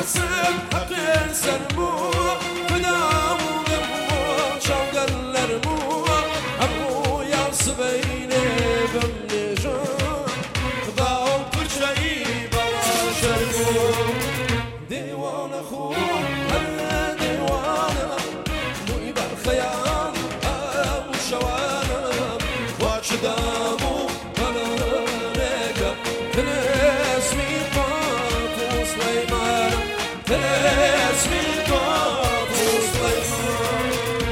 حقين سرمو فدامو درمو شوقلرمو أبو يا سبيني بمنجان ضاو كل شيء بلا شرمو ديوان أخو هلا ديوان موي بالخيال أبو شوانم واشدامو بلانيك تنسمي طاقو سليمان تنسمي طاقو سليمان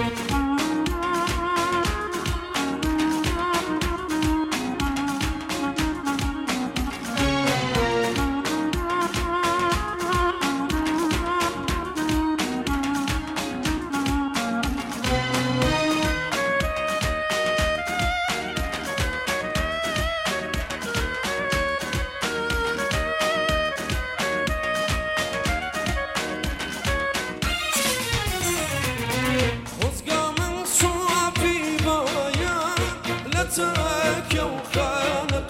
تاك يا وخانق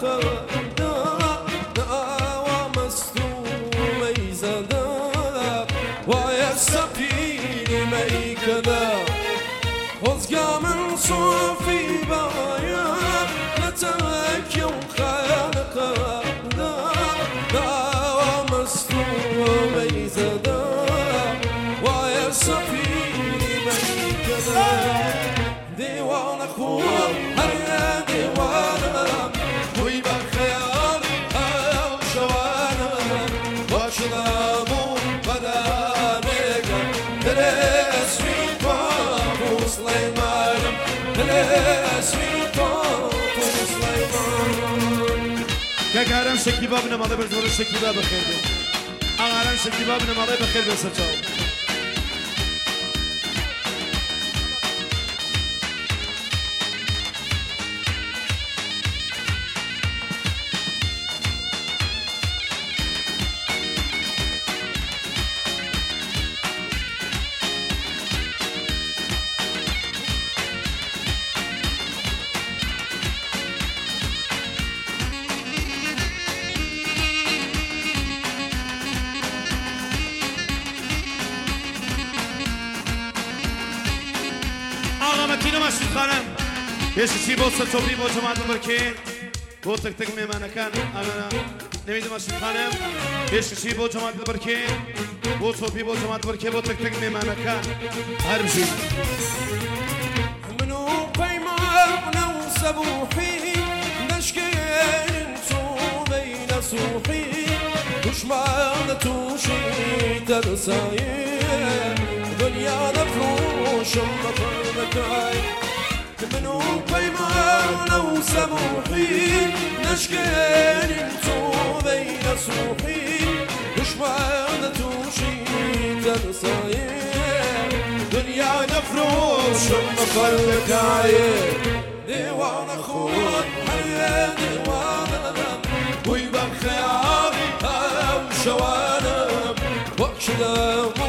ومستومي زدا ويا سفيني ميكدا وزقا من صوفي بايا لتاك يا وخانق ومستومي زدا ويا سفيني ميكدا ديوان أخوة شلامو بدانك تلسمي طابو سليمان تلسمي طابو سليمان كاكارم شكيبا بن مالي برزور شكيبا بخير اغارم شكيبا بن مالي بخير بسرچاو مكينة ماشي خانم يشتي بو سرچوبی بو جماعت برکه بو تک تک میمانه کان انا نمیدونم ماشي خانم يشتي بو جماعت برکه بو صوبی بو جماعت برکه بو تک تک میمانه کان هر بشي منو قيمة وسبوحي نشكين تو بين صوحي وش ما توشي ترساي دنيا نفروش مفرمكاي منو قيمة وسبوحي نشكين تو بين صوحي وش ما توشي ترساي دنيا نفروش مفرمكاي ديوان أخوان هيا ديوان ويبان خياري أو شوانم وكشدام